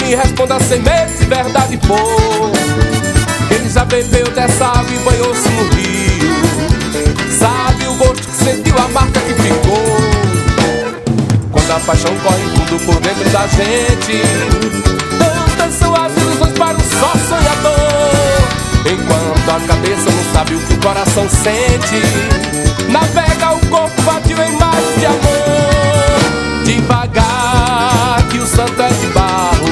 me responda sem medo se verdade for. Quem já bebeu dessa água e banhou-se no rio sabe o gosto que sentiu, a marca que ficou. Quando a paixão corre tudo por dentro da gente, tantas são as ilusões para um só sonhador. Enquanto a cabeça não sabe o que o coração sente, navega o corpo vazio em mar de amor. Devagar que o santo é de barro,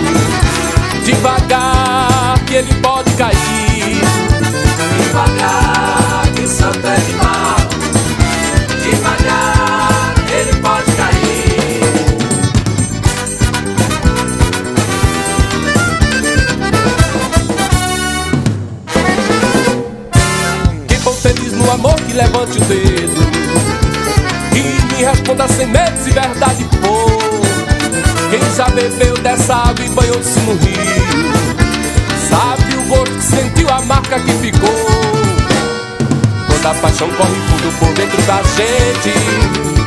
devagar que ele pode cair. Devagar que o santo é de barro, devagar ele pode cair. Quem for feliz no amor que levante o dedo e me responda sem medo se verdade for. Quem já bebeu dessa água e banhou-se no rio sabe o gosto que sentiu, a marca que ficou. Quando a paixão corre tudo por dentro da gente,